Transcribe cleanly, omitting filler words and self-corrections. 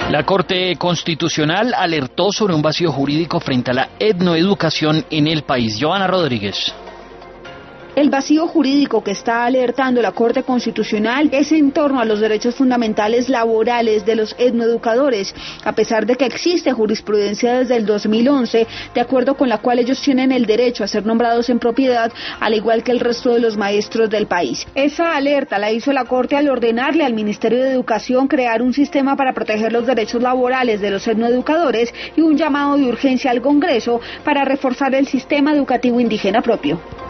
La Corte Constitucional alertó sobre un vacío jurídico frente a la etnoeducación en el país. Joana Rodríguez. El vacío jurídico que está alertando la Corte Constitucional es en torno a los derechos fundamentales laborales de los etnoeducadores, a pesar de que existe jurisprudencia desde el 2011, de acuerdo con la cual ellos tienen el derecho a ser nombrados en propiedad, al igual que el resto de los maestros del país. Esa alerta la hizo la Corte al ordenarle al Ministerio de Educación crear un sistema para proteger los derechos laborales de los etnoeducadores y un llamado de urgencia al Congreso para reforzar el sistema educativo indígena propio.